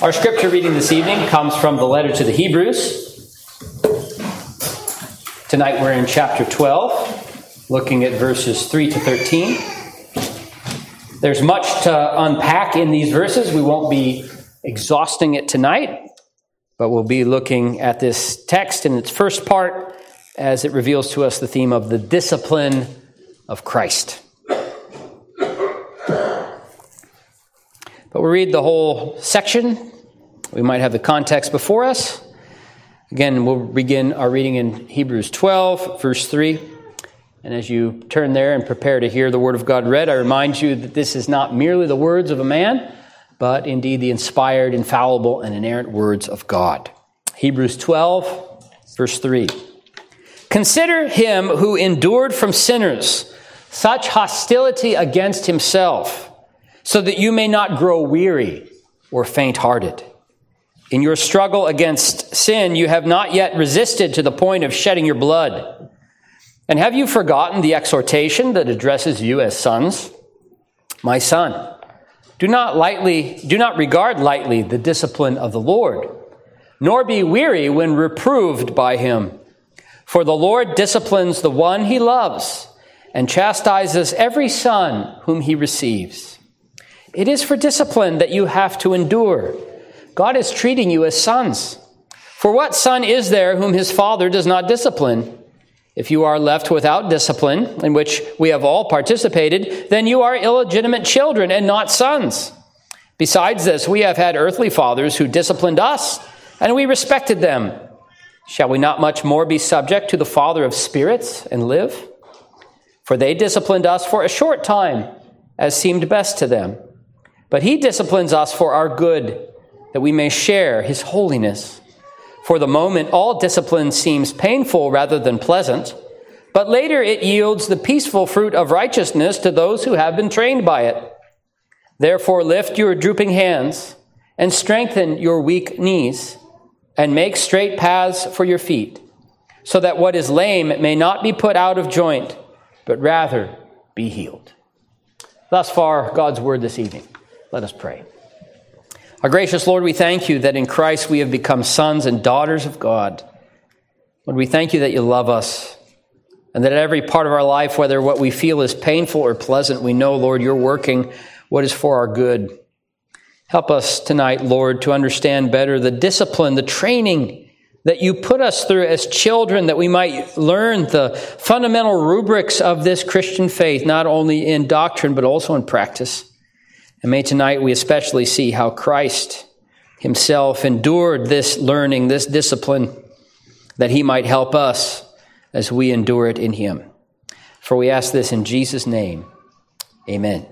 Our scripture reading this evening comes from the letter to the Hebrews. Tonight we're in chapter 12, looking at verses 3 to 13. There's much to unpack in these verses. We won't be exhausting it tonight, but we'll be looking at this text in its first part as it reveals to us the theme of the discipline of Christ. But we'll read the whole section. We might have the context before us. Again, we'll begin our reading in Hebrews 12, verse 3. And as you turn there and prepare to hear the Word of God read, I remind you that this is not merely the words of a man, but indeed the inspired, infallible, and inerrant words of God. Hebrews 12, verse 3. Consider him who endured from sinners such hostility against himself, so that you may not grow weary or faint-hearted. In your struggle against sin, you have not yet resisted to the point of shedding your blood. And have you forgotten the exhortation that addresses you as sons? My son, do not regard lightly the discipline of the Lord, nor be weary when reproved by him. For the Lord disciplines the one he loves and chastises every son whom he receives. It is for discipline that you have to endure. God is treating you as sons. For what son is there whom his father does not discipline? If you are left without discipline, in which we have all participated, then you are illegitimate children and not sons. Besides this, we have had earthly fathers who disciplined us, and we respected them. Shall we not much more be subject to the Father of spirits and live? For they disciplined us for a short time, as seemed best to them. But he disciplines us for our good, that we may share his holiness. For the moment, all discipline seems painful rather than pleasant, but later it yields the peaceful fruit of righteousness to those who have been trained by it. Therefore, lift your drooping hands and strengthen your weak knees, and make straight paths for your feet, so that what is lame may not be put out of joint, but rather be healed. Thus far, God's word this evening. Let us pray. Our gracious Lord, we thank you that in Christ we have become sons and daughters of God. Lord, we thank you that you love us, and that at every part of our life, whether what we feel is painful or pleasant, we know, Lord, you're working what is for our good. Help us tonight, Lord, to understand better the discipline, the training that you put us through as children, that we might learn the fundamental rubrics of this Christian faith, not only in doctrine, but also in practice. And may tonight we especially see how Christ himself endured this learning, this discipline, that he might help us as we endure it in him. For we ask this in Jesus' name. Amen.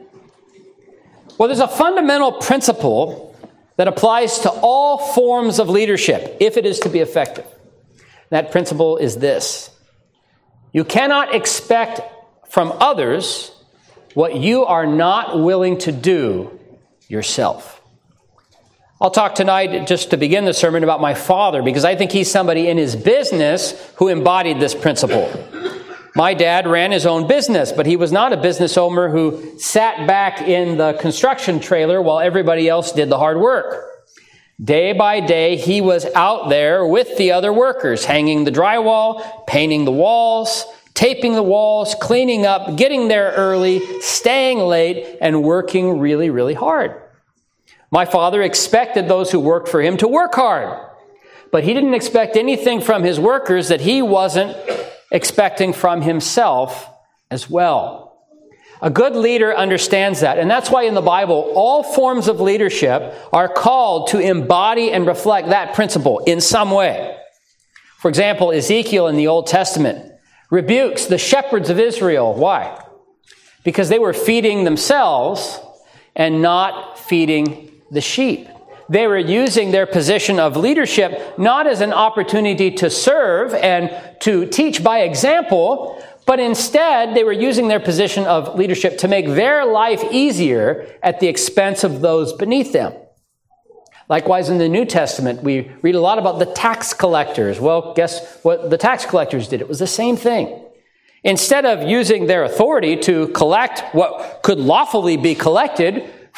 Well, there's a fundamental principle that applies to all forms of leadership if it is to be effective. That principle is this: you cannot expect from others what you are not willing to do yourself. I'll talk tonight, just to begin the sermon, about my father, because I think he's somebody in his business who embodied this principle. My dad ran his own business, but he was not a business owner who sat back in the construction trailer while everybody else did the hard work. Day by day, he was out there with the other workers, hanging the drywall, painting the walls, taping the walls, cleaning up, getting there early, staying late, and working really, really hard. My father expected those who worked for him to work hard, but he didn't expect anything from his workers that he wasn't expecting from himself as well. A good leader understands that, and that's why in the Bible, all forms of leadership are called to embody and reflect that principle in some way. For example, Ezekiel in the Old Testament rebukes the shepherds of Israel. Why? Because they were feeding themselves and not feeding the sheep. They were using their position of leadership not as an opportunity to serve and to teach by example, but instead they were using their position of leadership to make their life easier at the expense of those beneath them. Likewise, in the New Testament, we read a lot about the tax collectors. Well, guess what the tax collectors did? It was the same thing. Instead of using their authority to collect what could lawfully be collected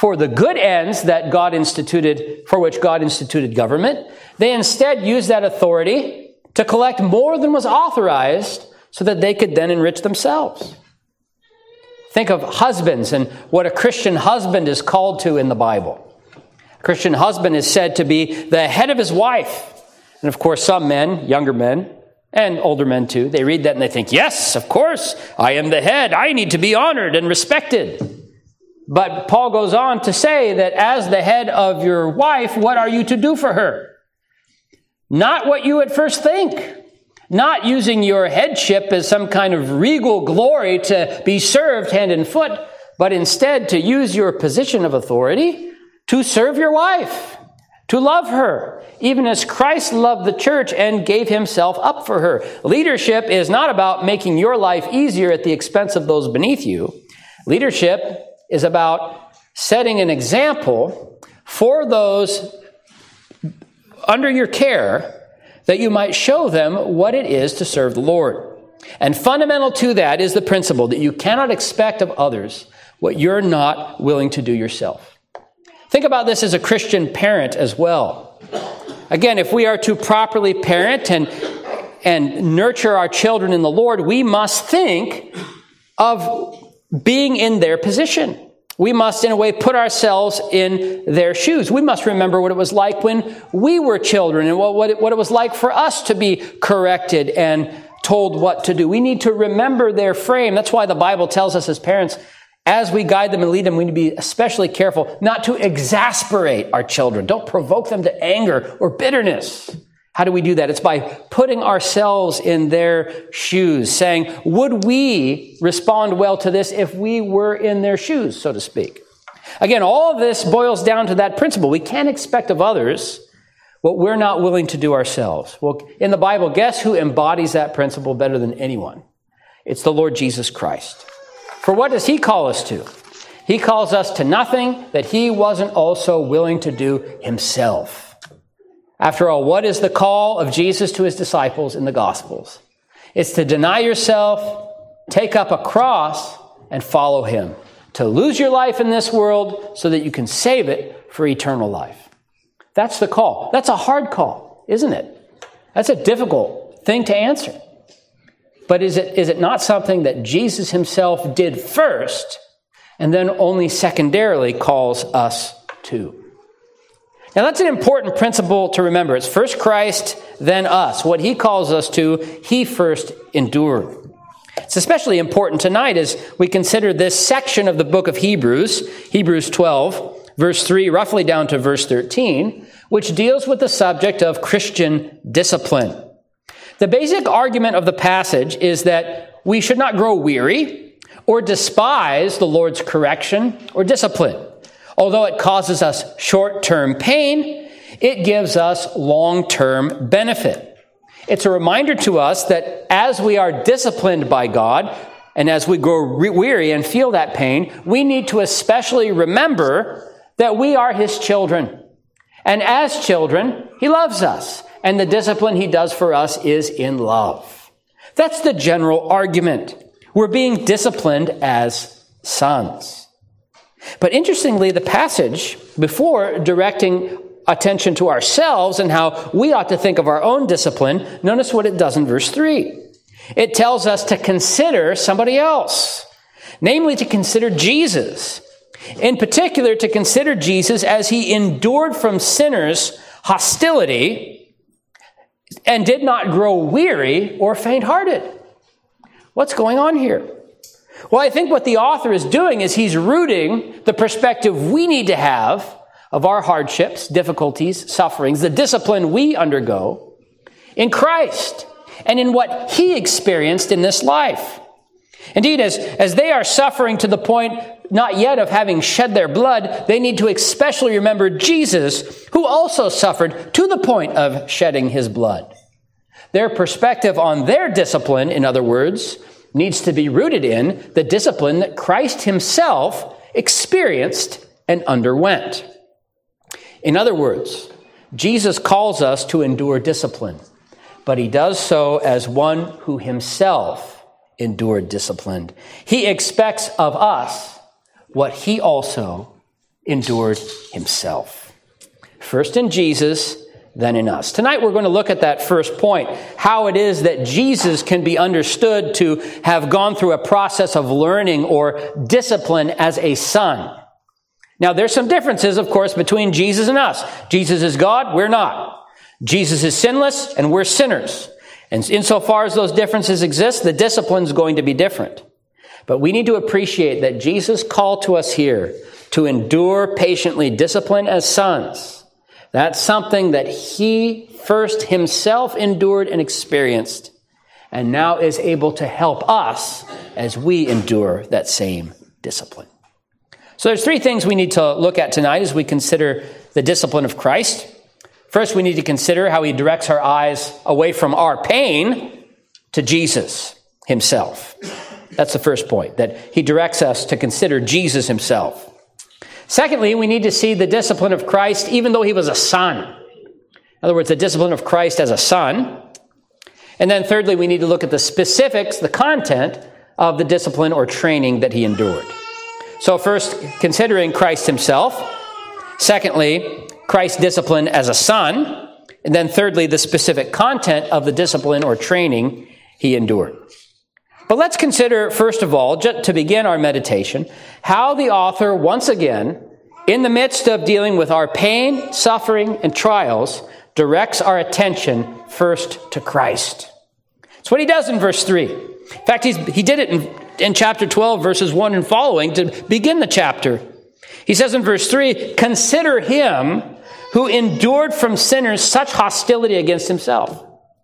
for the good ends that God instituted, for which God instituted government. They instead used that authority to collect more than was authorized so that they could then enrich themselves. Think of husbands and what a Christian husband is called to in the Bible. A Christian husband is said to be the head of his wife. And of course, some men, younger men, and older men too, they read that and they think, yes, of course, I am the head. I need to be honored and respected. But Paul goes on to say that as the head of your wife, what are you to do for her? Not what you at first think. Not using your headship as some kind of regal glory to be served hand and foot, but instead to use your position of authority to serve your wife, to love her, even as Christ loved the church and gave himself up for her. Leadership is not about making your life easier at the expense of those beneath you. Leadership is about setting an example for those under your care that you might show them what it is to serve the Lord. And fundamental to that is the principle that you cannot expect of others what you're not willing to do yourself. Think about this as a Christian parent as well. Again, if we are to properly parent and nurture our children in the Lord, we must think of being in their position. We must, in a way, put ourselves in their shoes. We must remember what it was like when we were children and what it was like for us to be corrected and told what to do. We need to remember their frame. That's why the Bible tells us as parents, as we guide them and lead them, we need to be especially careful not to exasperate our children. Don't provoke them to anger or bitterness. How do we do that? It's by putting ourselves in their shoes, saying, would we respond well to this if we were in their shoes, so to speak? Again, all of this boils down to that principle. We can't expect of others what we're not willing to do ourselves. Well, in the Bible, guess who embodies that principle better than anyone? It's the Lord Jesus Christ. For what does he call us to? He calls us to nothing that he wasn't also willing to do himself. After all, what is the call of Jesus to his disciples in the Gospels? It's to deny yourself, take up a cross, and follow him. To lose your life in this world so that you can save it for eternal life. That's the call. That's a hard call, isn't it? That's a difficult thing to answer. But is it not something that Jesus himself did first and then only secondarily calls us to? Now, that's an important principle to remember. It's first Christ, then us. What he calls us to, he first endured. It's especially important tonight as we consider this section of the book of Hebrews, Hebrews 12, verse 3, roughly down to verse 13, which deals with the subject of Christian discipline. The basic argument of the passage is that we should not grow weary or despise the Lord's correction or discipline. Although it causes us short-term pain, it gives us long-term benefit. It's a reminder to us that as we are disciplined by God, and as we grow weary and feel that pain, we need to especially remember that we are his children. And as children, he loves us. And the discipline he does for us is in love. That's the general argument. We're being disciplined as sons. But interestingly, the passage, before directing attention to ourselves and how we ought to think of our own discipline, notice what it does in verse 3. It tells us to consider somebody else, namely to consider Jesus. In particular, to consider Jesus as he endured from sinners hostility and did not grow weary or faint-hearted. What's going on here? Well, I think what the author is doing is he's rooting the perspective we need to have of our hardships, difficulties, sufferings, the discipline we undergo in Christ and in what he experienced in this life. Indeed, as they are suffering to the point not yet of having shed their blood, they need to especially remember Jesus, who also suffered to the point of shedding his blood. Their perspective on their discipline, in other words, needs to be rooted in the discipline that Christ himself experienced and underwent. In other words, Jesus calls us to endure discipline, but he does so as one who himself endured discipline. He expects of us what he also endured himself. First in Jesus, then in us. Tonight we're going to look at that first point, how it is that Jesus can be understood to have gone through a process of learning or discipline as a son. Now there's some differences, of course, between Jesus and us. Jesus is God, we're not. Jesus is sinless, and we're sinners. And insofar as those differences exist, the discipline's going to be different. But we need to appreciate that Jesus called to us here to endure patiently discipline as sons. That's something that he first himself endured and experienced, and now is able to help us as we endure that same discipline. So there's three things we need to look at tonight as we consider the discipline of Christ. First, we need to consider how he directs our eyes away from our pain to Jesus himself. That's the first point, that he directs us to consider Jesus himself. Secondly, we need to see the discipline of Christ even though he was a son. In other words, the discipline of Christ as a son. And then thirdly, we need to look at the specifics, the content of the discipline or training that he endured. So first, considering Christ himself. Secondly, Christ's discipline as a son. And then thirdly, the specific content of the discipline or training he endured. But let's consider, first of all, just to begin our meditation, how the author, once again, in the midst of dealing with our pain, suffering, and trials, directs our attention first to Christ. That's what he does in verse 3. In fact, he did it in chapter 12, verses 1 and following, to begin the chapter. He says in verse 3, "Consider him who endured from sinners such hostility against himself."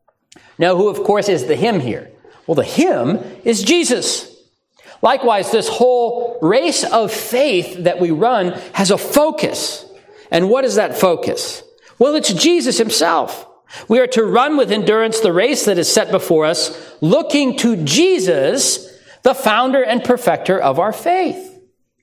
Now, who, of course, is the him here? Well, the him is Jesus. Likewise, this whole race of faith that we run has a focus. And what is that focus? Well, it's Jesus himself. We are to run with endurance the race that is set before us, looking to Jesus, the founder and perfecter of our faith.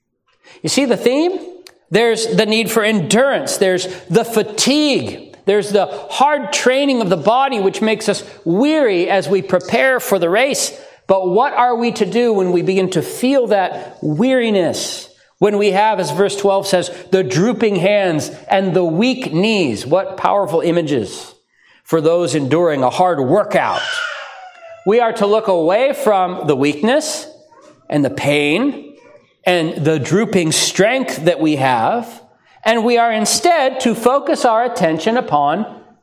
You see the theme? There's the need for endurance. There's the fatigue. There's the hard training of the body, which makes us weary as we prepare for the race. But what are we to do when we begin to feel that weariness? When we have, as verse 12 says, the drooping hands and the weak knees. What powerful images for those enduring a hard workout. We are to look away from the weakness and the pain and the drooping strength that we have, and we are instead to focus our attention upon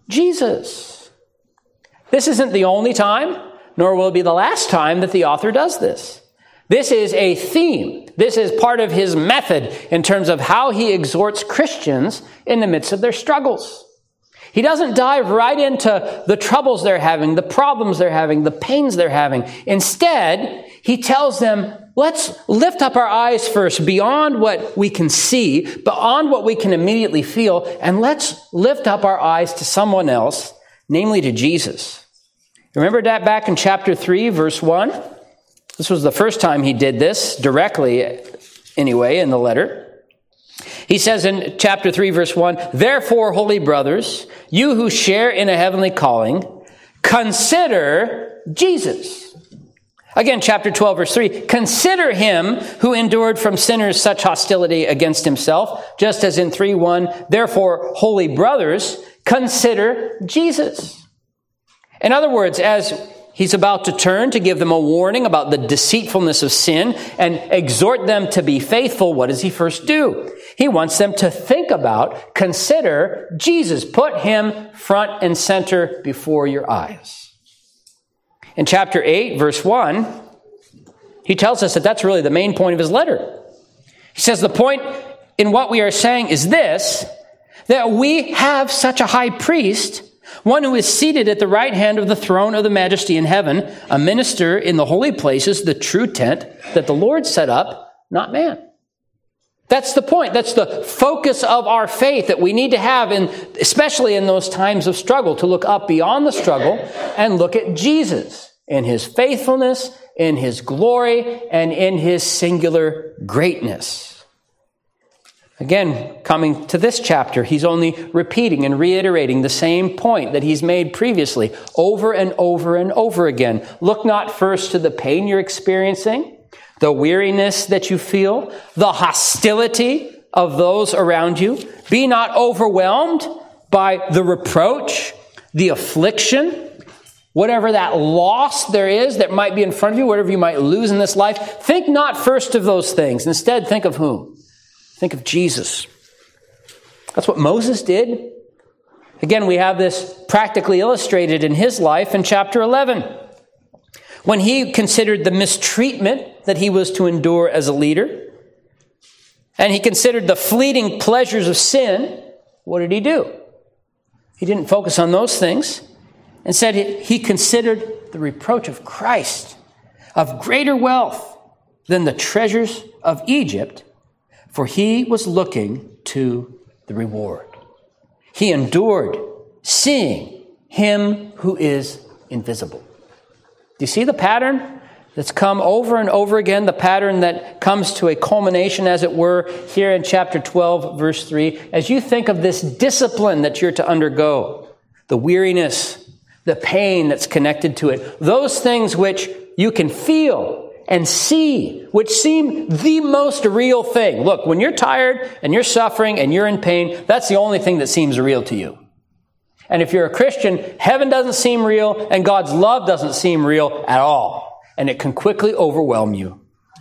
Jesus. This isn't the only time, nor will it be the last time that the author does this. This is a theme. This is part of his method in terms of how he exhorts Christians in the midst of their struggles. He doesn't dive right into the troubles they're having, the problems they're having, the pains they're having. Instead, he tells them, let's lift up our eyes first beyond what we can see, beyond what we can immediately feel, and let's lift up our eyes to someone else, namely to Jesus. Remember that back in chapter 3, verse 1? This was the first time he did this, directly anyway, in the letter. He says in chapter 3, verse 1, "Therefore, holy brothers, you who share in a heavenly calling, consider Jesus." Again, chapter 12, verse 3, "Consider him who endured from sinners such hostility against himself," just as in 3:1, "Therefore, holy brothers, consider Jesus." In other words, as he's about to turn to give them a warning about the deceitfulness of sin and exhort them to be faithful, what does he first do? He wants them to think about, consider Jesus. Put him front and center before your eyes. In chapter 8, verse 1, he tells us that that's really the main point of his letter. He says the point in what we are saying is this, that we have such a high priest, one who is seated at the right hand of the throne of the majesty in heaven, a minister in the holy places, the true tent that the Lord set up, not man. That's the point. That's the focus of our faith that we need to have, especially in those times of struggle, to look up beyond the struggle and look at Jesus in his faithfulness, in his glory, and in his singular greatness. Again, coming to this chapter, he's only repeating and reiterating the same point that he's made previously over and over and over again. Look not first to the pain you're experiencing, the weariness that you feel, the hostility of those around you. Be not overwhelmed by the reproach, the affliction, whatever that loss there is that might be in front of you, whatever you might lose in this life. Think not first of those things. Instead, think of whom? Think of Jesus. That's what Moses did. Again, we have this practically illustrated in his life in chapter 11. When he considered the mistreatment that he was to endure as a leader, and he considered the fleeting pleasures of sin, what did he do? He didn't focus on those things. Instead, he considered the reproach of Christ of greater wealth than the treasures of Egypt, for he was looking to the reward. He endured, seeing him who is invisible. Do you see the pattern that's come over and over again? The pattern that comes to a culmination, as it were, here in chapter 12, verse 3. As you think of this discipline that you're to undergo, the weariness, the pain that's connected to it, those things which you can feel and see, which seem the most real thing. Look, when you're tired and you're suffering and you're in pain, that's the only thing that seems real to you. And if you're a Christian, heaven doesn't seem real and God's love doesn't seem real at all. And it can quickly overwhelm you.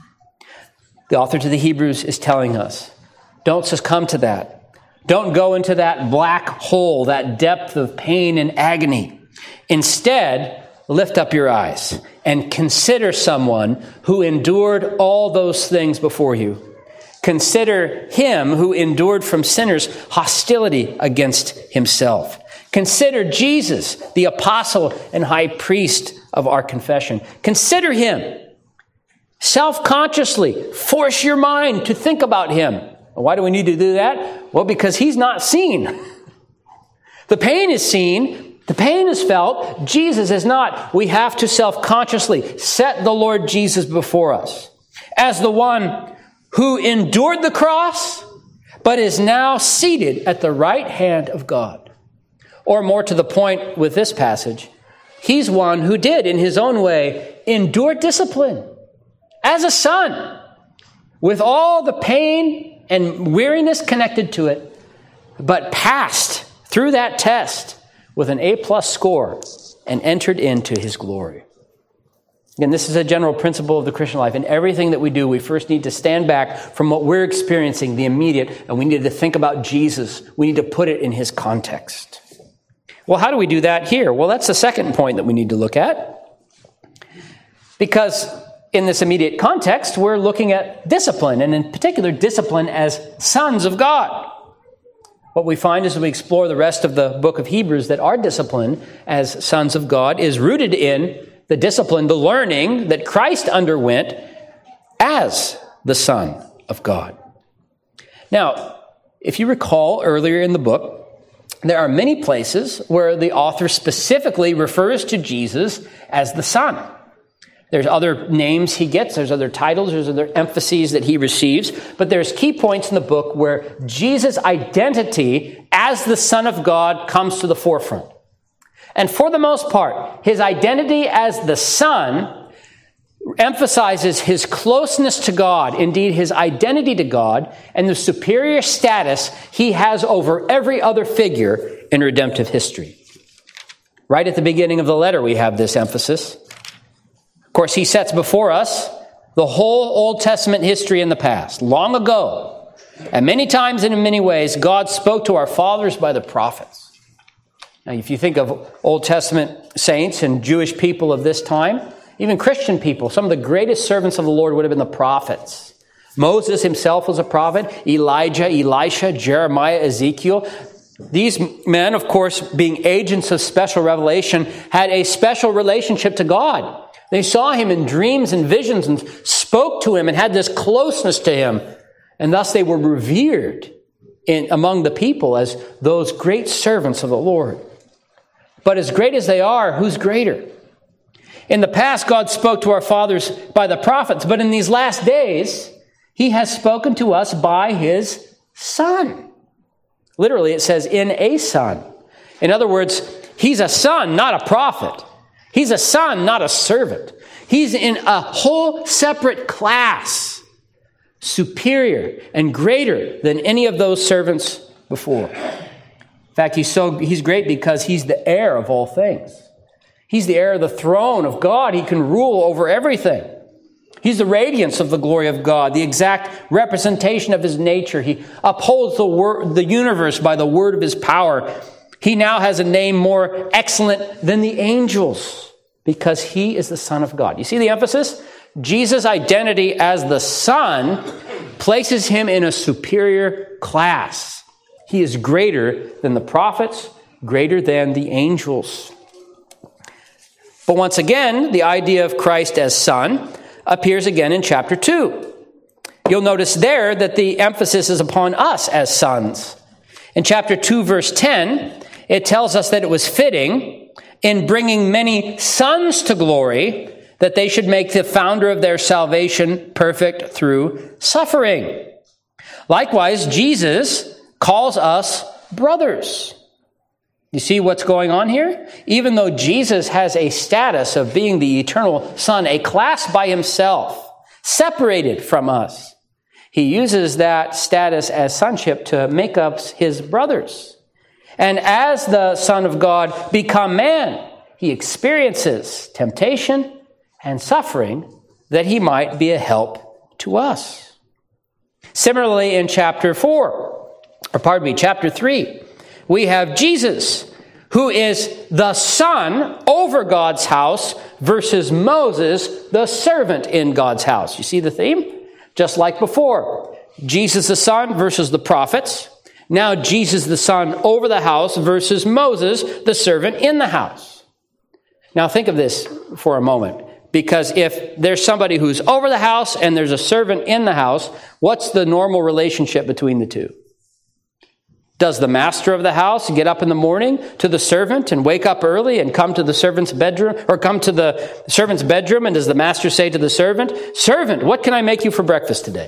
The author to the Hebrews is telling us, don't succumb to that. Don't go into that black hole, that depth of pain and agony. Instead, lift up your eyes and consider someone who endured all those things before you. Consider him who endured from sinners hostility against himself. Consider Jesus, the apostle and high priest of our confession. Consider him. Self-consciously, force your mind to think about him. Why do we need to do that? Well, because he's not seen. The pain is seen. The pain is felt. Jesus is not. We have to self-consciously set the Lord Jesus before us as the one who endured the cross, but is now seated at the right hand of God. Or more to the point with this passage, he's one who did, in his own way, endure discipline as a son, with all the pain and weariness connected to it, but passed through that test with an A+ score and entered into his glory. Again, this is a general principle of the Christian life. In everything that we do, we first need to stand back from what we're experiencing, the immediate, and we need to think about Jesus. We need to put it in his context. Well, how do we do that here? Well, that's the second point that we need to look at. Because in this immediate context, we're looking at discipline, and in particular, discipline as sons of God. What we find as we explore the rest of the book of Hebrews, that our discipline as sons of God is rooted in the discipline, the learning that Christ underwent as the Son of God. Now, if you recall earlier in the book, there are many places where the author specifically refers to Jesus as the Son. There's other names he gets, there's other titles, there's other emphases that he receives, but there's key points in the book where Jesus' identity as the Son of God comes to the forefront. And for the most part, his identity as the Son emphasizes his closeness to God, indeed his identity to God, and the superior status he has over every other figure in redemptive history. Right at the beginning of the letter, we have this emphasis. Of course, he sets before us the whole Old Testament history in the past, long ago. And many times and in many ways, God spoke to our fathers by the prophets. Now, if you think of Old Testament saints and Jewish people of this time, even Christian people, some of the greatest servants of the Lord would have been the prophets. Moses himself was a prophet, Elijah, Elisha, Jeremiah, Ezekiel. These men, of course, being agents of special revelation, had a special relationship to God. They saw him in dreams and visions and spoke to him and had this closeness to him. And thus they were revered among the people as those great servants of the Lord. But as great as they are, who's greater? In the past, God spoke to our fathers by the prophets, but in these last days, he has spoken to us by his Son. Literally, it says, in a Son. In other words, he's a son, not a prophet. He's a son, not a servant. He's in a whole separate class. superior and greater than any of those servants before. In fact, he's great because he's the heir of all things. He's the heir of the throne of God. He can rule over everything. He's the radiance of the glory of God, the exact representation of his nature. He upholds the universe by the word of his power. He now has a name more excellent than the angels because he is the Son of God. You see the emphasis? Jesus' identity as the Son places him in a superior class. He is greater than the prophets, greater than the angels. But once again, the idea of Christ as Son appears again in chapter 2. You'll notice there that the emphasis is upon us as sons. In chapter 2, verse 10, it tells us that it was fitting in bringing many sons to glory that they should make the founder of their salvation perfect through suffering. Likewise, Jesus calls us brothers. You see what's going on here? Even though Jesus has a status of being the eternal Son, a class by himself, separated from us, he uses that status as sonship to make us his brothers. And as the Son of God become man, he experiences temptation and suffering that he might be a help to us. Similarly, in chapter 3, we have Jesus, who is the Son over God's house versus Moses, the servant in God's house. You see the theme? Just like before. Jesus the Son versus the prophets. Now Jesus the Son over the house versus Moses, the servant in the house. Now think of this for a moment. Because if there's somebody who's over the house and there's a servant in the house, what's the normal relationship between the two? Does the master of the house get up in the morning to the servant and wake up early and come to the servant's bedroom, or come to the servant's bedroom, and does the master say to the servant, "Servant, what can I make you for breakfast today?"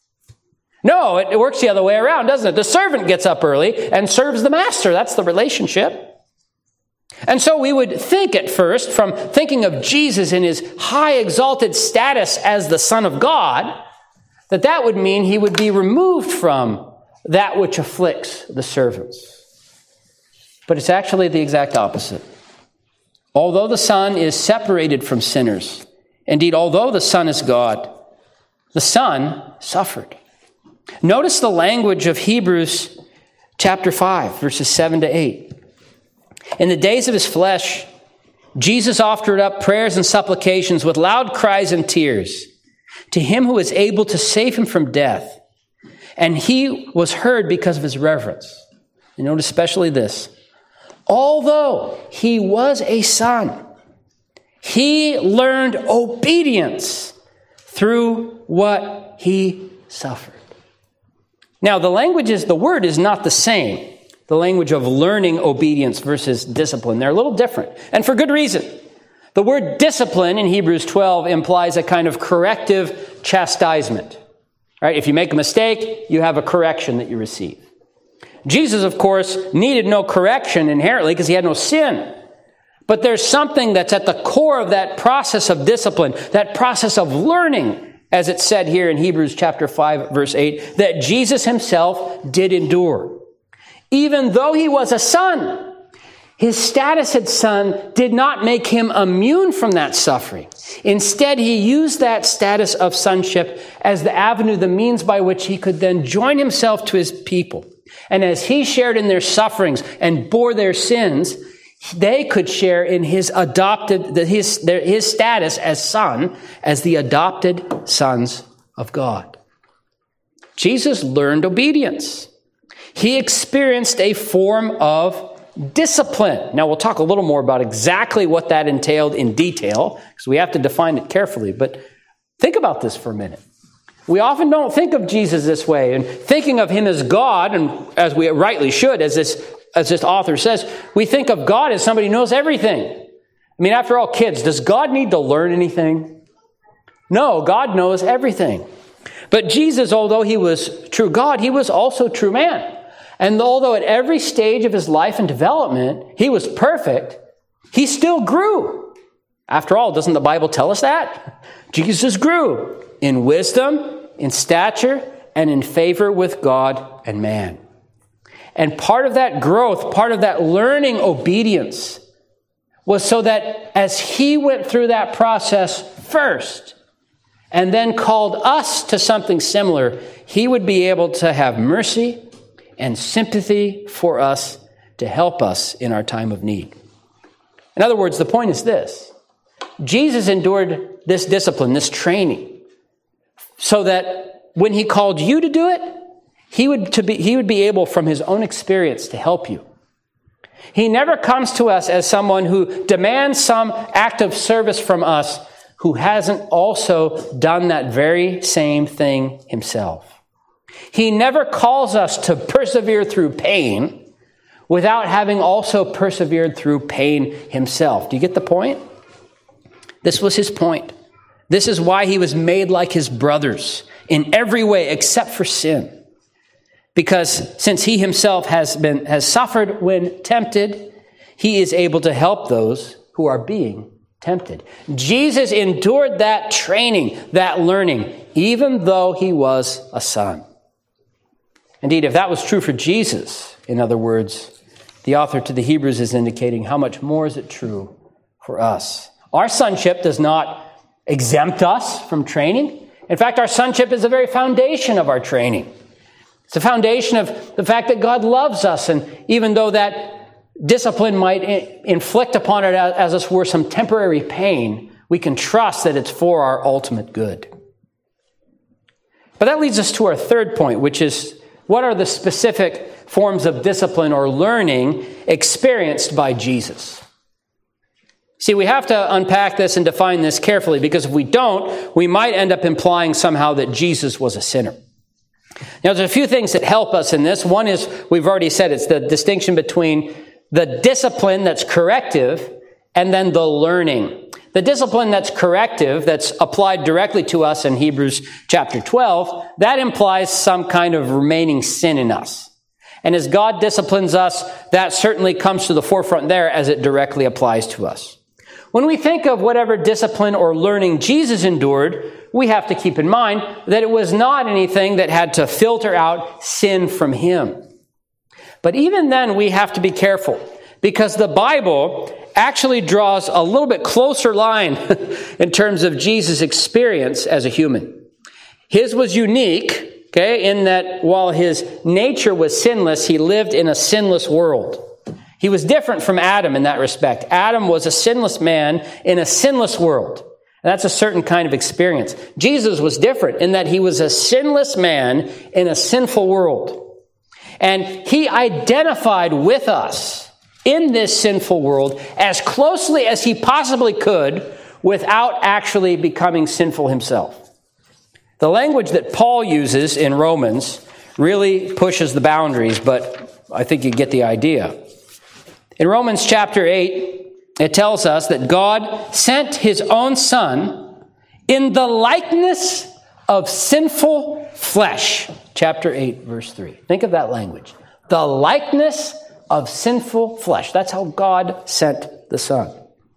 No, it works the other way around, doesn't it? The servant gets up early and serves the master. That's the relationship. And so we would think at first, from thinking of Jesus in his high exalted status as the Son of God, that would mean he would be removed from that which afflicts the servants. But it's actually the exact opposite. Although the Son is separated from sinners, indeed, although the Son is God, the Son suffered. Notice the language of Hebrews chapter 5, verses 7 to 8. In the days of his flesh, Jesus offered up prayers and supplications with loud cries and tears to him who is able to save him from death. And he was heard because of his reverence. And note especially this. Although he was a son, he learned obedience through what he suffered. Now, the word is not the same. The language of learning obedience versus discipline. They're a little different. And for good reason. The word discipline in Hebrews 12 implies a kind of corrective chastisement. Right? If you make a mistake, you have a correction that you receive. Jesus, of course, needed no correction inherently because he had no sin. But there's something that's at the core of that process of discipline, that process of learning, as it's said here in Hebrews chapter 5, verse 8, that Jesus himself did endure. Even though he was a son, his status as son did not make him immune from that suffering. Instead, he used that status of sonship as the avenue, the means by which he could then join himself to his people. And as he shared in their sufferings and bore their sins, they could share in his status as son, as the adopted sons of God. Jesus learned obedience. He experienced a form of discipline. Now, we'll talk a little more about exactly what that entailed in detail, because we have to define it carefully. But think about this for a minute. We often don't think of Jesus this way, and thinking of him as God, and as we rightly should, as this author says, we think of God as somebody who knows everything. I mean, after all, kids, does God need to learn anything? No, God knows everything. But Jesus, although he was true God, he was also true man. And although at every stage of his life and development, he was perfect, he still grew. After all, doesn't the Bible tell us that? Jesus grew in wisdom, in stature, and in favor with God and man. And part of that growth, part of that learning obedience, was so that as he went through that process first, and then called us to something similar, he would be able to have mercy and sympathy for us to help us in our time of need. In other words, the point is this: Jesus endured this discipline, this training, so that when he called you to do it, he would be able from his own experience to help you. He never comes to us as someone who demands some act of service from us who hasn't also done that very same thing himself. He never calls us to persevere through pain without having also persevered through pain himself. Do you get the point? This was his point. This is why he was made like his brothers in every way except for sin. Because since he himself has suffered when tempted, he is able to help those who are being tempted. Jesus endured that training, that learning, even though he was a son. Indeed, if that was true for Jesus, in other words, the author to the Hebrews is indicating how much more is it true for us. Our sonship does not exempt us from training. In fact, our sonship is the very foundation of our training. It's the foundation of the fact that God loves us, and even though that discipline might inflict upon it as it were some temporary pain, we can trust that it's for our ultimate good. But that leads us to our third point, which is, what are the specific forms of discipline or learning experienced by Jesus? See, we have to unpack this and define this carefully, because if we don't, we might end up implying somehow that Jesus was a sinner. Now, there's a few things that help us in this. One is, we've already said, it's the distinction between the discipline that's corrective and then the learning. The discipline that's corrective, that's applied directly to us in Hebrews chapter 12, that implies some kind of remaining sin in us. And as God disciplines us, that certainly comes to the forefront there as it directly applies to us. When we think of whatever discipline or learning Jesus endured, we have to keep in mind that it was not anything that had to filter out sin from him. But even then, we have to be careful, because the Bible actually draws a little bit closer line in terms of Jesus' experience as a human. His was unique, okay, in that while his nature was sinless, he lived in a sinless world. He was different from Adam in that respect. Adam was a sinless man in a sinless world. And that's a certain kind of experience. Jesus was different in that he was a sinless man in a sinful world. And he identified with us in this sinful world as closely as he possibly could without actually becoming sinful himself. The language that Paul uses in Romans really pushes the boundaries, but I think you get the idea. In Romans chapter 8, it tells us that God sent his own Son in the likeness of sinful flesh. Chapter 8, verse 3. Think of that language. The likeness of sinful flesh. That's how God sent the Son.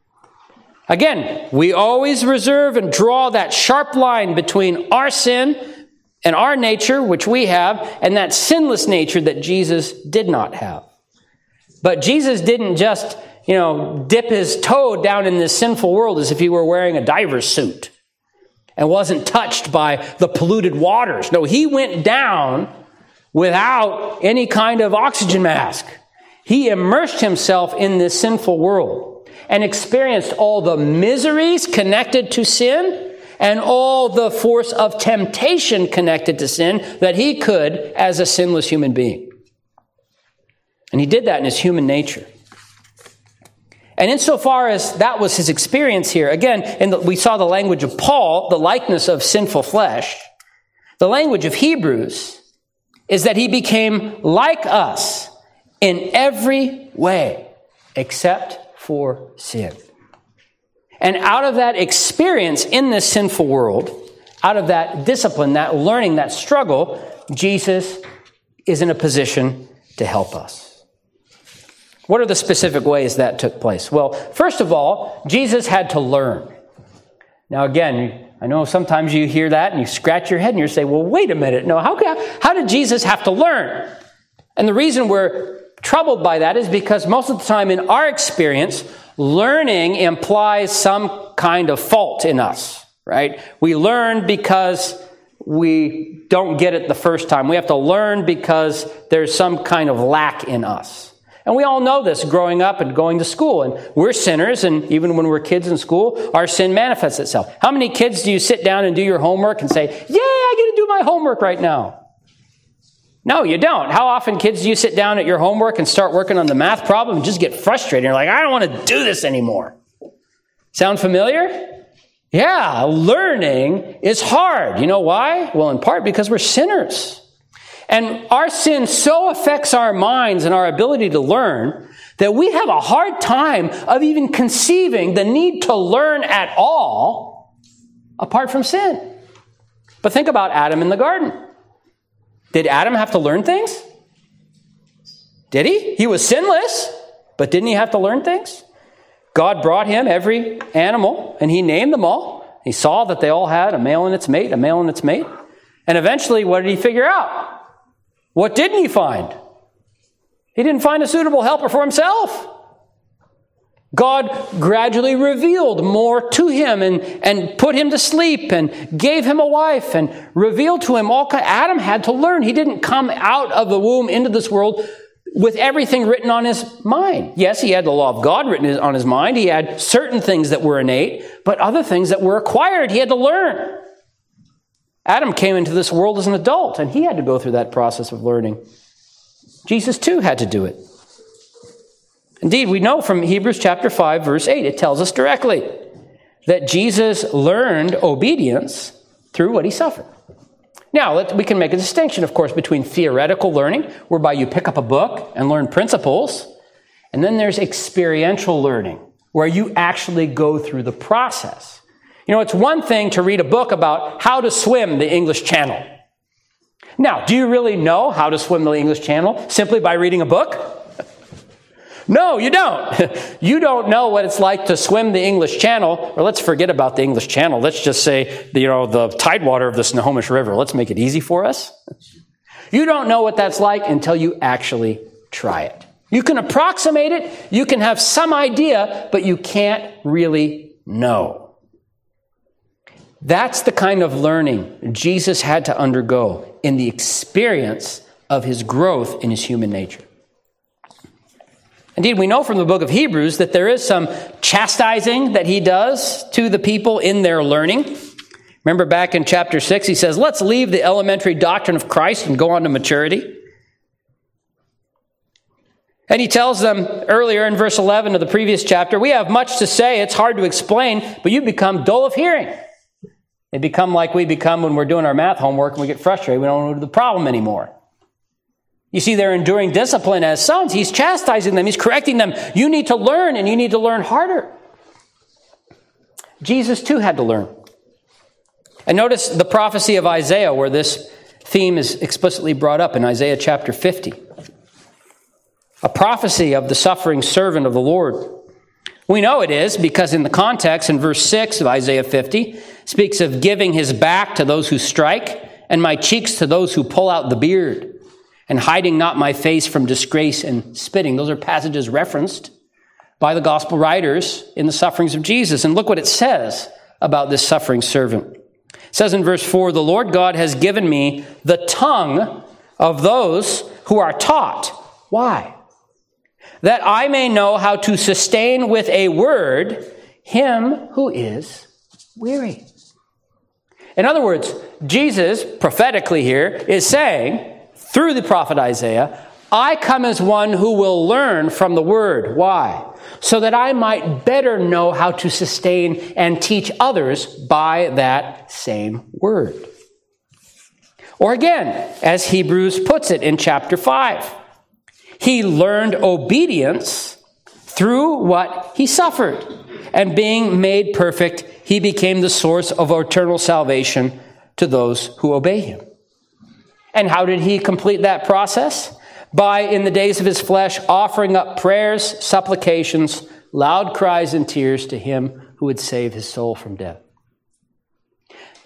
Again, we always reserve and draw that sharp line between our sin and our nature, which we have, and that sinless nature that Jesus did not have. But Jesus didn't just, dip his toe down in this sinful world as if he were wearing a diver's suit and wasn't touched by the polluted waters. No, he went down without any kind of oxygen mask. He immersed himself in this sinful world and experienced all the miseries connected to sin and all the force of temptation connected to sin that he could as a sinless human being. And he did that in his human nature. And insofar as that was his experience here, again, we saw the language of Paul, the likeness of sinful flesh. The language of Hebrews is that he became like us in every way except for sin. And out of that experience in this sinful world, out of that discipline, that learning, that struggle, Jesus is in a position to help us. What are the specific ways that took place? Well, first of all, Jesus had to learn. Now again, I know sometimes you hear that and you scratch your head and you say, well, wait a minute. No, how did Jesus have to learn? And the reason we're troubled by that is because most of the time in our experience, learning implies some kind of fault in us, right? We learn because we don't get it the first time. We have to learn because there's some kind of lack in us. And we all know this growing up and going to school. And we're sinners, and even when we're kids in school, our sin manifests itself. How many kids do you sit down and do your homework and say, yay, I get to do my homework right now? No, you don't. How often, kids, do you sit down at your homework and start working on the math problem and just get frustrated? You're like, I don't want to do this anymore. Sound familiar? Yeah, learning is hard. You know why? Well, in part because we're sinners. And our sin so affects our minds and our ability to learn that we have a hard time of even conceiving the need to learn at all apart from sin. But think about Adam in the garden. Did Adam have to learn things? Did he? He was sinless, but didn't he have to learn things? God brought him every animal, and he named them all. He saw that they all had a male and its mate, a male and its mate. And eventually, what did he figure out? What didn't he find? He didn't find a suitable helper for himself. God gradually revealed more to him and put him to sleep and gave him a wife and revealed to him all kinds. Adam had to learn. He didn't come out of the womb into this world with everything written on his mind. Yes, he had the law of God written on his mind. He had certain things that were innate, but other things that were acquired, he had to learn. Adam came into this world as an adult, and he had to go through that process of learning. Jesus, too, had to do it. Indeed, we know from Hebrews chapter 5, verse 8, it tells us directly that Jesus learned obedience through what he suffered. Now, we can make a distinction, of course, between theoretical learning, whereby you pick up a book and learn principles, and then there's experiential learning, where you actually go through the process. You know, it's one thing to read a book about how to swim the English Channel. Now, do you really know how to swim the English Channel simply by reading a book? No, you don't. You don't know what it's like to swim the English Channel, or let's forget about the English Channel. Let's just say, the tidewater of the Snohomish River. Let's make it easy for us. You don't know what that's like until you actually try it. You can approximate it, you can have some idea, but you can't really know. That's the kind of learning Jesus had to undergo in the experience of his growth in his human nature. Indeed, we know from the book of Hebrews that there is some chastising that he does to the people in their learning. Remember back in chapter 6, he says, let's leave the elementary doctrine of Christ and go on to maturity. And he tells them earlier in verse 11 of the previous chapter, we have much to say, it's hard to explain, but you become dull of hearing. They become like we become when we're doing our math homework and we get frustrated. We don't know the problem anymore. You see, they're enduring discipline as sons. He's chastising them. He's correcting them. You need to learn, and you need to learn harder. Jesus, too, had to learn. And notice the prophecy of Isaiah, where this theme is explicitly brought up in Isaiah chapter 50. A prophecy of the suffering servant of the Lord. We know it is because in the context, in verse 6 of Isaiah 50, speaks of giving his back to those who strike, and my cheeks to those who pull out the beard, and hiding not my face from disgrace and spitting. Those are passages referenced by the gospel writers in the sufferings of Jesus. And look what it says about this suffering servant. It says in verse 4, the Lord God has given me the tongue of those who are taught. Why? That I may know how to sustain with a word him who is weary. In other words, Jesus, prophetically here, is saying, through the prophet Isaiah, I come as one who will learn from the word. Why? So that I might better know how to sustain and teach others by that same word. Or again, as Hebrews puts it in chapter 5, he learned obedience through what he suffered. And being made perfect, he became the source of eternal salvation to those who obey him. And how did he complete that process? By, in the days of his flesh, offering up prayers, supplications, loud cries and tears to him who would save his soul from death.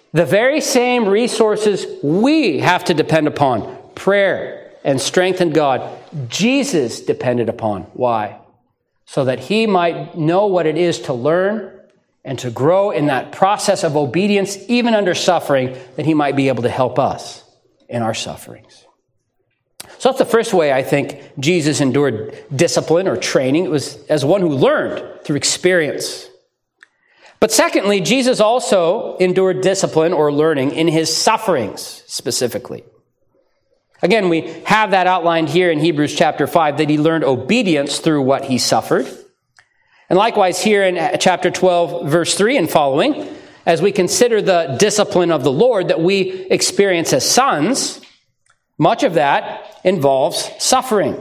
The very same resources we have to depend upon, prayer and strength in God, Jesus depended upon. Why? So that he might know what it is to learn and to grow in that process of obedience, even under suffering, that he might be able to help us in our sufferings. So that's the first way I think Jesus endured discipline or training. It was as one who learned through experience. But secondly, Jesus also endured discipline or learning in his sufferings specifically. Again, we have that outlined here in Hebrews chapter 5, that he learned obedience through what he suffered. And likewise here in chapter 12, verse 3 and following, as we consider the discipline of the Lord that we experience as sons, much of that involves suffering.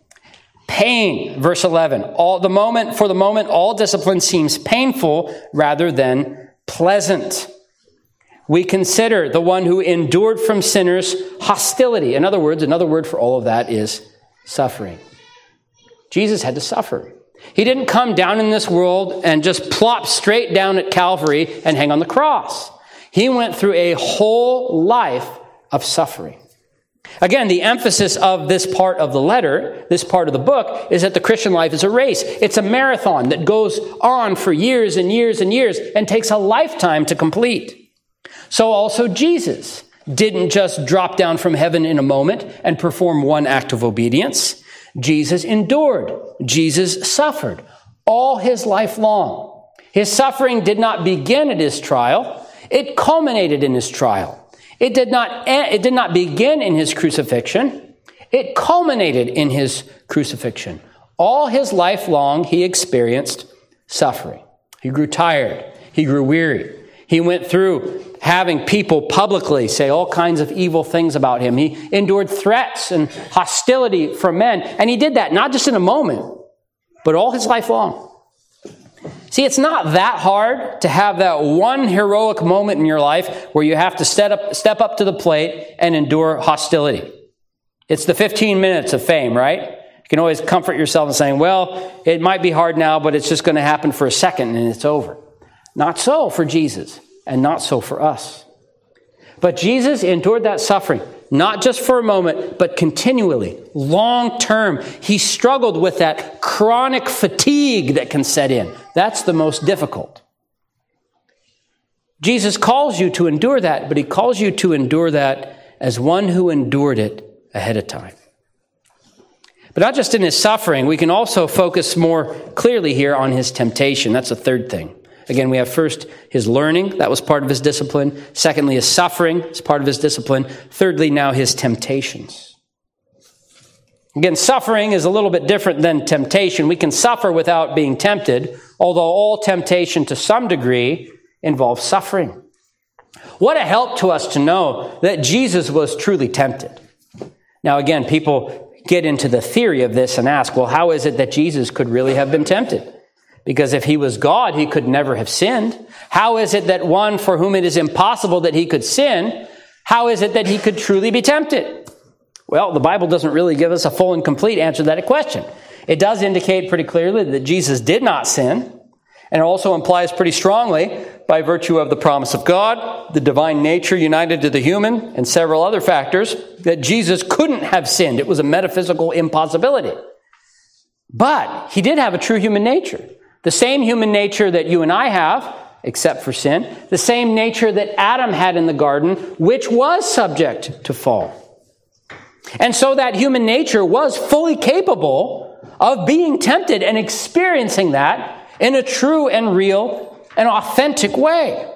Pain, verse 11. For the moment, all discipline seems painful rather than pleasant. We consider the one who endured from sinners hostility. In other words, another word for all of that is suffering. Jesus had to suffer. He didn't come down in this world and just plop straight down at Calvary and hang on the cross. He went through a whole life of suffering. Again, the emphasis of this part of the letter, this part of the book, is that the Christian life is a race. It's a marathon that goes on for years and years and years and takes a lifetime to complete. So also Jesus didn't just drop down from heaven in a moment and perform one act of obedience. Jesus endured. Jesus suffered all his life long. His suffering did not begin at his trial. It culminated in his trial. It did not begin in his crucifixion. It culminated in his crucifixion. All his life long, he experienced suffering. He grew tired. He grew weary. He went through having people publicly say all kinds of evil things about him. He endured threats and hostility from men. And he did that not just in a moment, but all his life long. See, it's not that hard to have that one heroic moment in your life where you have to step up to the plate and endure hostility. It's the 15 minutes of fame, right? You can always comfort yourself in saying, well, it might be hard now, but it's just going to happen for a second and it's over. Not so for Jesus, and not so for us. But Jesus endured that suffering, not just for a moment, but continually, long term. He struggled with that chronic fatigue that can set in. That's the most difficult. Jesus calls you to endure that, but he calls you to endure that as one who endured it ahead of time. But not just in his suffering, we can also focus more clearly here on his temptation. That's the third thing. Again, we have first his learning. That was part of his discipline. Secondly, his suffering is part of his discipline. Thirdly, now his temptations. Again, suffering is a little bit different than temptation. We can suffer without being tempted, although all temptation to some degree involves suffering. What a help to us to know that Jesus was truly tempted. Now, again, people get into the theory of this and ask, well, how is it that Jesus could really have been tempted? Because if he was God, he could never have sinned. How is it that one for whom it is impossible that he could sin, how is it that he could truly be tempted? Well, the Bible doesn't really give us a full and complete answer to that question. It does indicate pretty clearly that Jesus did not sin, and it also implies pretty strongly, by virtue of the promise of God, the divine nature united to the human, and several other factors, that Jesus couldn't have sinned. It was a metaphysical impossibility. But he did have a true human nature. The same human nature that you and I have, except for sin. The same nature that Adam had in the garden, which was subject to fall. And so that human nature was fully capable of being tempted and experiencing that in a true and real and authentic way.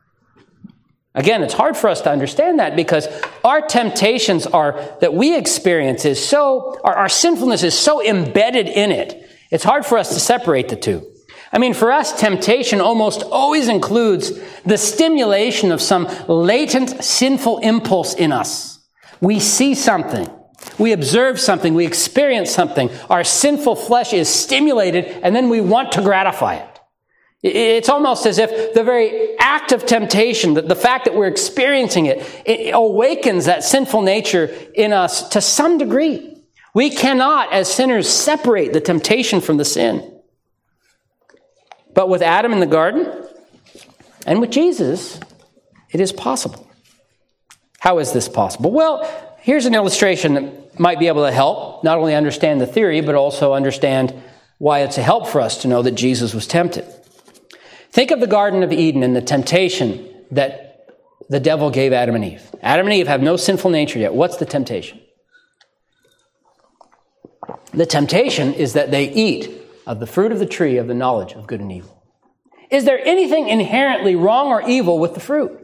Again, it's hard for us to understand that because our temptations that we experience our sinfulness is so embedded in it. It's hard for us to separate the two. I mean, for us, temptation almost always includes the stimulation of some latent sinful impulse in us. We see something, we observe something, we experience something, our sinful flesh is stimulated, and then we want to gratify it. It's almost as if the very act of temptation, the fact that we're experiencing it awakens that sinful nature in us to some degree. We cannot, as sinners, separate the temptation from the sin. But with Adam in the garden and with Jesus, It is possible. How is this possible? Well, here's an illustration that might be able to help not only understand the theory, but also understand why it's a help for us to know that Jesus was tempted. Think of the Garden of Eden and the temptation that the devil gave Adam and Eve. Adam and Eve have no sinful nature yet. What's the temptation? The temptation is that they eat of the fruit of the tree of the knowledge of good and evil. Is there anything inherently wrong or evil with the fruit?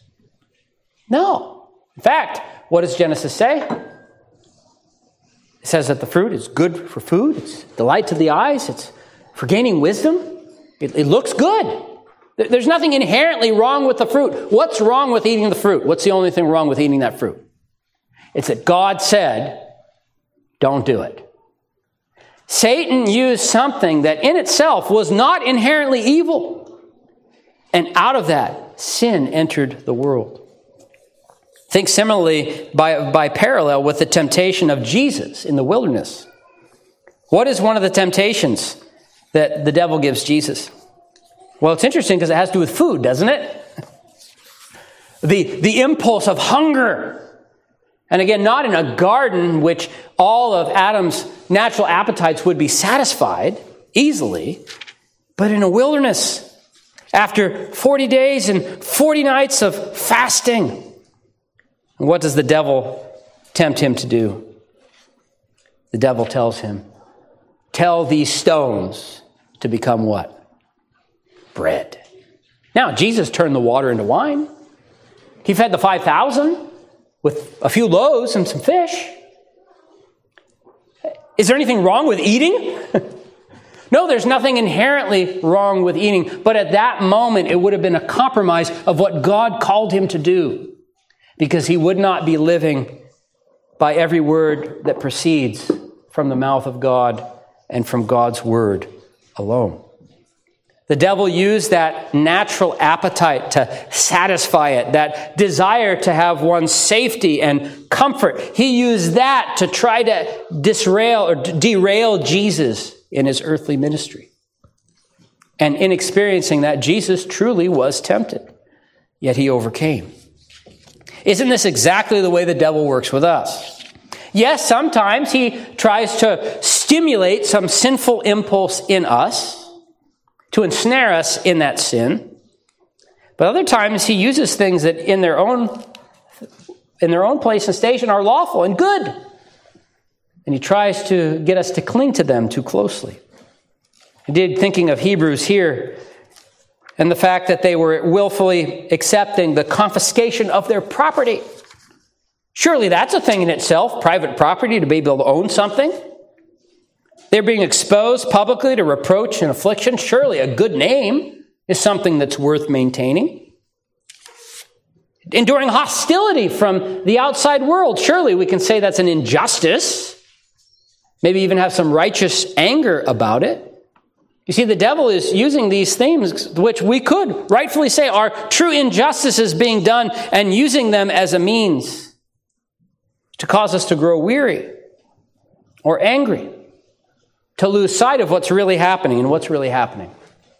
No. In fact, what does Genesis say? It says that the fruit is good for food. It's delight to the eyes. It's for gaining wisdom. It looks good. There's nothing inherently wrong with the fruit. What's wrong with eating the fruit? What's the only thing wrong with eating that fruit? It's that God said, don't do it. Satan used something that in itself was not inherently evil. And out of that, sin entered the world. Think similarly by parallel with the temptation of Jesus in the wilderness. What is one of the temptations that the devil gives Jesus? Well, it's interesting because it has to do with food, doesn't it? The impulse of hunger. And again, not in a garden which all of Adam's natural appetites would be satisfied easily, but in a wilderness after 40 days and 40 nights of fasting. And what does the devil tempt him to do? The devil tells him, tell these stones to become what? Bread. Now, Jesus turned the water into wine. He fed the 5,000 with a few loaves and some fish. Is there anything wrong with eating? No, there's nothing inherently wrong with eating. But at that moment, it would have been a compromise of what God called him to do, because he would not be living by every word that proceeds from the mouth of God and from God's word alone. The devil used that natural appetite to satisfy it, that desire to have one's safety and comfort. He used that to try to derail Jesus in his earthly ministry. And in experiencing that, Jesus truly was tempted, yet he overcame. Isn't this exactly the way the devil works with us? Yes, sometimes he tries to stimulate some sinful impulse in us, to ensnare us in that sin. But other times he uses things that in their own place and station are lawful and good. And he tries to get us to cling to them too closely. I did thinking of Hebrews here and the fact that they were willfully accepting the confiscation of their property. Surely that's a thing in itself, private property, to be able to own something. They're being exposed publicly to reproach and affliction. Surely a good name is something that's worth maintaining. Enduring hostility from the outside world. Surely we can say that's an injustice. Maybe even have some righteous anger about it. You see, the devil is using these things which we could rightfully say are true injustices being done, and using them as a means to cause us to grow weary or angry, to lose sight of what's really happening. And what's really happening?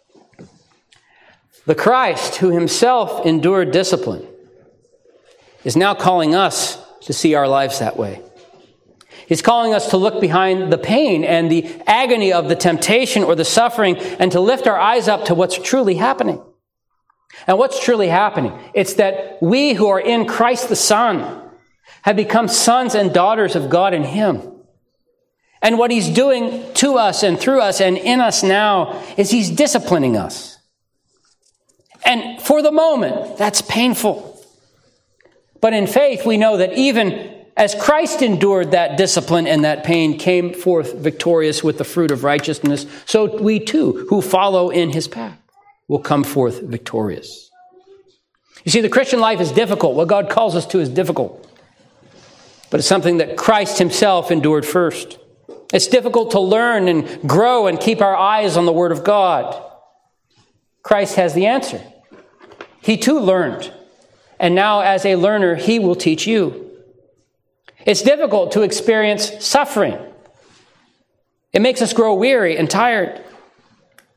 The Christ who himself endured discipline is now calling us to see our lives that way. He's calling us to look behind the pain and the agony of the temptation or the suffering and to lift our eyes up to what's truly happening. And what's truly happening? It's that we who are in Christ the Son have become sons and daughters of God in him. And what he's doing to us and through us and in us now is he's disciplining us. And for the moment, that's painful. But in faith, we know that even as Christ endured that discipline and that pain, came forth victorious with the fruit of righteousness, so we too, who follow in his path, will come forth victorious. You see, the Christian life is difficult. What God calls us to is difficult. But it's something that Christ himself endured first. It's difficult to learn and grow and keep our eyes on the Word of God. Christ has the answer. He too learned. And now as a learner, he will teach you. It's difficult to experience suffering. It makes us grow weary and tired.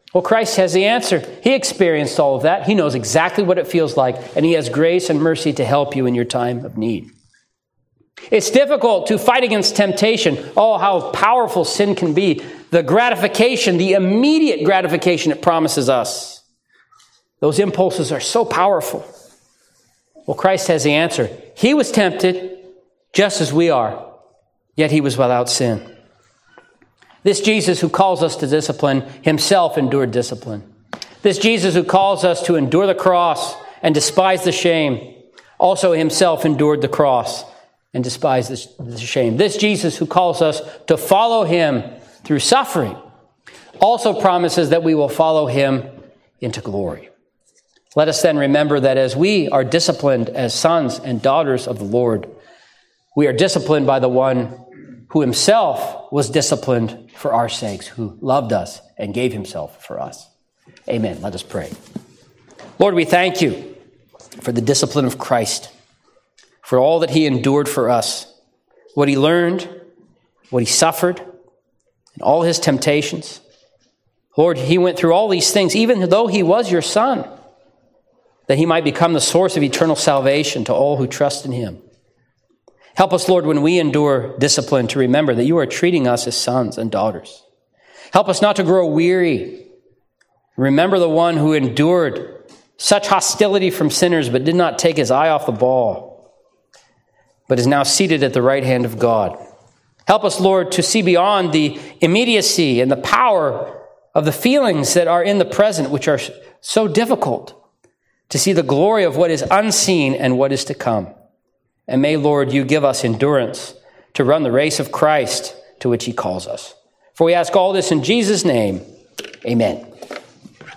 Well, Christ has the answer. He experienced all of that. He knows exactly what it feels like, and he has grace and mercy to help you in your time of need. It's difficult to fight against temptation. Oh, how powerful sin can be. The gratification, the immediate gratification it promises us. Those impulses are so powerful. Well, Christ has the answer. He was tempted just as we are, yet he was without sin. This Jesus who calls us to discipline himself endured discipline. This Jesus who calls us to endure the cross and despise the shame also himself endured the cross and despised the shame. This Jesus who calls us to follow him through suffering also promises that we will follow him into glory. Let us then remember that as we are disciplined as sons and daughters of the Lord, we are disciplined by the one who himself was disciplined for our sakes, who loved us and gave himself for us. Amen. Let us pray. Lord, we thank you for the discipline of Christ, for all that he endured for us, what he learned, what he suffered, and all his temptations. Lord, he went through all these things, even though he was your son, that he might become the source of eternal salvation to all who trust in him. Help us, Lord, when we endure discipline, to remember that you are treating us as sons and daughters. Help us not to grow weary. Remember the one who endured such hostility from sinners, but did not take his eye off the ball, but is now seated at the right hand of God. Help us, Lord, to see beyond the immediacy and the power of the feelings that are in the present, which are so difficult, to see the glory of what is unseen and what is to come. And may, Lord, you give us endurance to run the race of Christ to which he calls us. For we ask all this in Jesus' name. Amen.